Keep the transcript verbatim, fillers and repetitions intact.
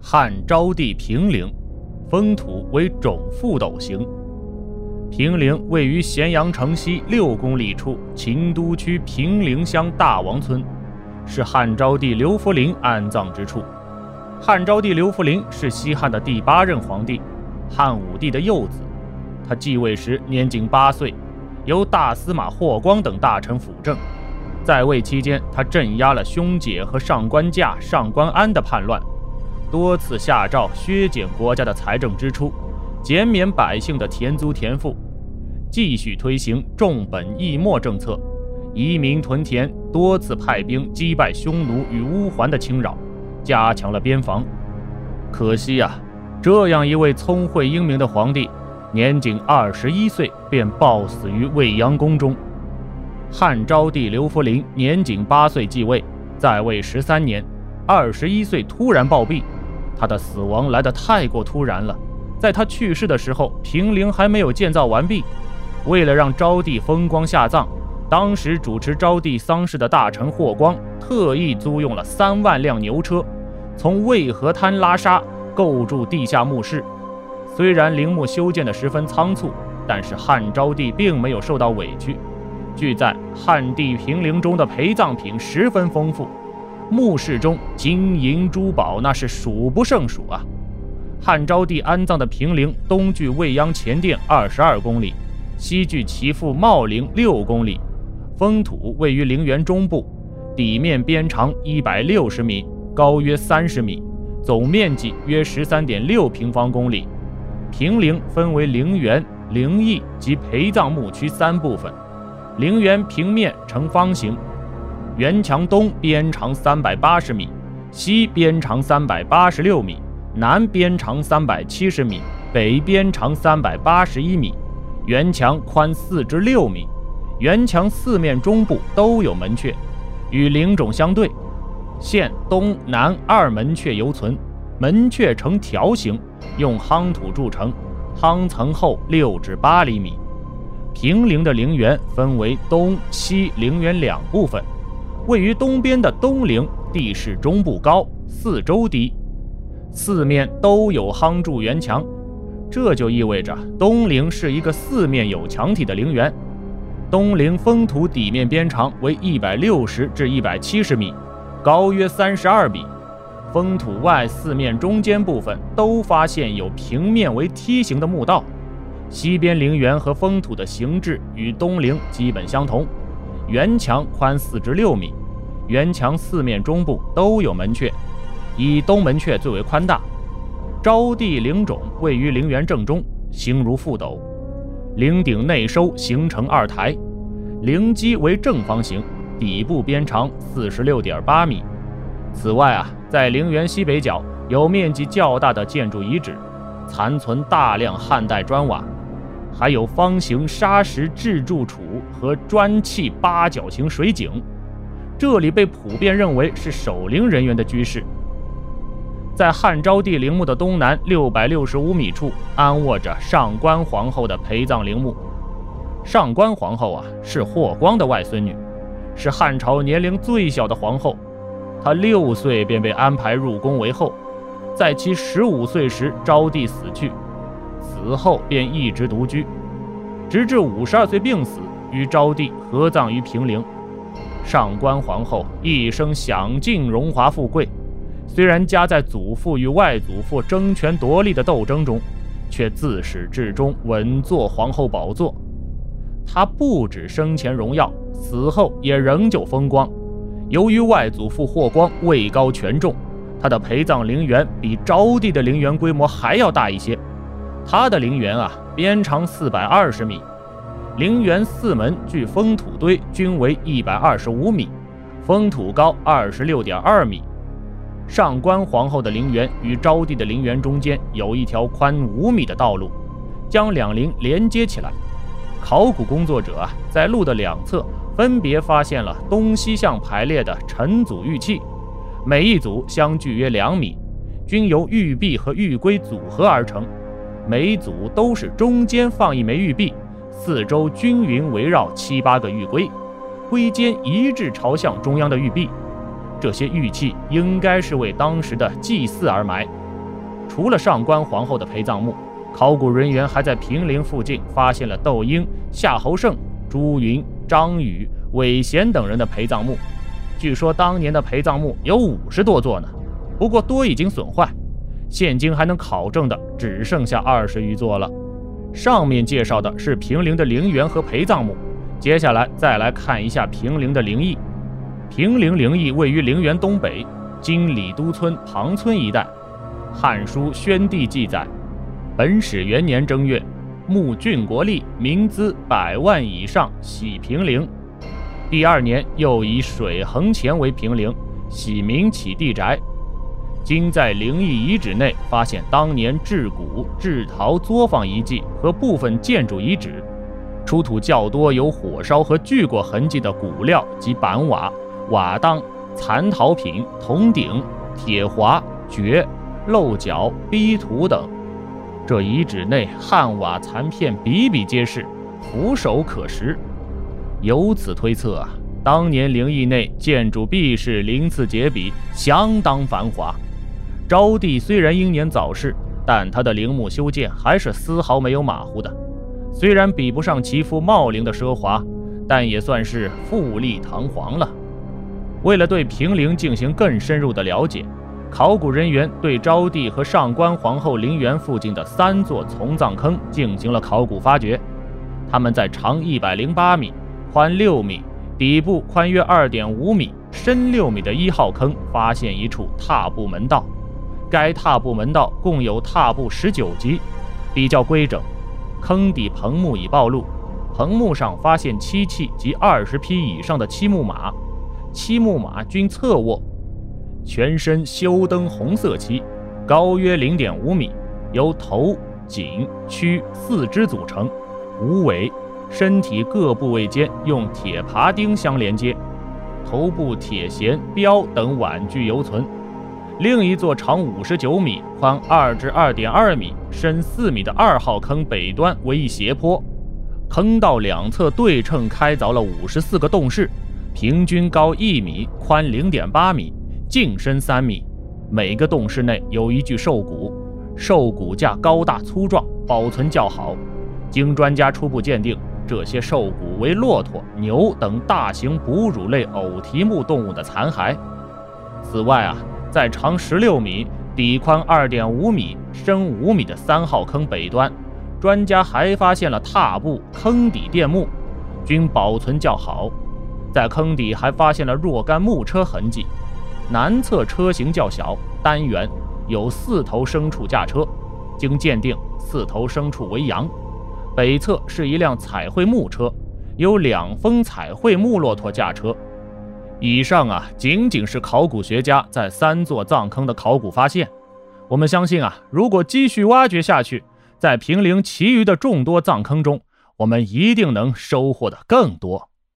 汉昭帝平陵，封土为种覆斗形。平陵位于咸阳城西六公里处秦都区平陵乡大王村，是汉昭帝刘弗陵安葬之处。汉昭帝刘弗陵是西汉的第八任皇帝，汉武帝的幼子。他继位时年仅八岁，由大司马霍光等大臣辅政。在位期间，他镇压了兄姐和上官架、上官安的叛乱，多次下诏削减国家的财政支出，减免百姓的田租田赋，继续推行重本抑末政策，移民屯田，多次派兵击败匈奴与乌桓的侵扰，加强了边防。可惜啊，这样一位聪慧英明的皇帝，年仅二十一岁便暴死于未央宫中。汉昭帝刘弗陵年仅八岁继位，在位十三年，二十一岁突然暴毙。他的死亡来得太过突然了，在他去世的时候，平陵还没有建造完毕。为了让昭帝风光下葬，当时主持昭帝丧事的大臣霍光特意租用了三万辆牛车，从渭河滩拉沙，构筑地下墓室。虽然陵墓修建得十分仓促，但是汉昭帝并没有受到委屈。据载，汉帝平陵中的陪葬品十分丰富，墓室中金银珠宝那是数不胜数啊。汉昭帝安葬的平陵东距未央前殿二十二公里，西距其父茂陵六公里，封土位于陵园中部，底面边长一百六十米，高约三十米，总面积约 十三点六平方公里。平陵分为陵园、陵邑及陪葬墓区三部分。陵园平面呈方形，园墙东边长三百八十米，西边长三百八十六米，南边长三百七十米，北边长三百八十一米，园墙宽四至六米。园墙四面中部都有门阙，与陵冢相对，现东南二门阙犹存，门阙呈条形，用夯土筑成，夯层厚六至八厘米。平陵的陵园分为东西陵园两部分，位于东边的东陵地势中部高，四周低，四面都有夯筑园墙，这就意味着东陵是一个四面有墙体的陵园。东陵封土底面边长为一百六十至一百七十米，高约三十二米。封土外四面中间部分都发现有平面为梯形的墓道。西边陵园和封土的形制与东陵基本相同，园墙宽四至六米，园墙四面中部都有门阙，以东门阙最为宽大。昭帝陵冢位于陵园正中，形如覆斗，陵顶内收形成二台，陵基为正方形，底部边长 四十六点八米。此外啊，在陵园西北角有面积较大的建筑遗址，残存大量汉代砖瓦，还有方形砂石制柱础和砖砌八角形水井，这里被普遍认为是守陵人员的居室。在汉昭帝陵墓的东南六百六十五米处，安卧着上官皇后的陪葬陵墓。上官皇后啊，是霍光的外孙女，是汉朝年龄最小的皇后。她六岁便被安排入宫为后，在其十五岁时，昭帝死去，死后便一直独居，直至五十二岁病死，与昭帝合葬于平陵。上官皇后一生享尽荣华富贵，虽然夹在祖父与外祖父争权夺利的斗争中，却自始至终稳坐皇后宝座。她不止生前荣耀，死后也仍旧风光。由于外祖父霍光位高权重，他的陪葬陵园比昭帝的陵园规模还要大一些。他的陵园啊，边长四百二十米，陵园四门距封土堆均为一百二十五米，封土高 二十六点二米。上官皇后的陵园与昭帝的陵园中间有一条宽五米的道路，将两陵连接起来。考古工作者啊，在路的两侧分别发现了东西向排列的陈组玉器，每一组相距约两米，均由玉璧和玉圭组合而成。每一组都是中间放一枚玉璧，四周均匀围绕七八个玉圭，圭尖一致朝向中央的玉璧。这些玉器应该是为当时的祭祀而埋， 除了上官皇后的陪葬墓，考古人员还在平陵附近发现了窦婴、夏侯胜、朱云、张宇、韦贤等人的陪葬墓。据说当年的陪葬墓有五十多座呢，不过多已经损坏，现今还能考证的只剩下二十余座了。上面介绍的是平陵的陵园和陪葬墓，接下来再来看一下平陵的陵邑。平陵陵邑位于陵园东北，今李都村庞村一带。《汉书·宣帝》记载，本始元年正月，募郡国吏民资百万以上，徙平陵。第二年又以水衡钱为平陵，徙民起地宅。今在陵邑遗址内发现当年制骨、制陶作坊遗迹和部分建筑遗址，出土较多有火烧和锯过痕迹的骨料及板瓦、瓦当、残陶品、铜鼎、铁华、橛、漏角、逼图等。这遗址内汉瓦残片比比皆是，俯首可识。由此推测啊，当年陵邑内建筑必是鳞次栉比，相当繁华。昭帝虽然英年早逝，但他的陵墓修建还是丝毫没有马虎的。虽然比不上其父茂陵的奢华，但也算是富丽堂皇了。为了对平陵进行更深入的了解，考古人员对昭帝和上官皇后陵园附近的三座从葬坑进行了考古发掘。他们在长一百零八米、宽六米、底部宽约 二点五米、深六米的一号坑发现一处踏步门道。该踏步门道共有踏步十九级，比较规整。坑底棚木已暴露，棚木上发现漆器及二十匹以上的漆木马，漆木马均侧卧，全身修登红色漆，高约 零点五米，由头、颈、躯四肢组成，无尾，身体各部位间用铁耙钉相连接，头部铁弦、标等碗具犹存。另一座长五十九米、宽二至二点二米、深四米的二号坑北端为一斜坡，坑道两侧对称开凿了五十四个洞室，平均高一米，宽 零点八米，径深三米。每个洞室内有一具兽骨，兽骨架高大粗壮，保存较好。经专家初步鉴定，这些兽骨为骆驼、牛等大型哺乳类偶蹄目动物的残骸。此外啊，在长十六米、底宽 二点五米、深五米的三号坑北端，专家还发现了踏步、坑底垫木，均保存较好。在坑底还发现了若干木车痕迹，南侧车型较小，单元，有四头牲畜驾车，经鉴定，四头牲畜为羊。北侧是一辆彩绘木车，有两峰彩绘木骆驼驾车。以上啊，仅仅是考古学家在三座葬坑的考古发现。我们相信啊，如果继续挖掘下去，在平陵其余的众多葬坑中，我们一定能收获的更多。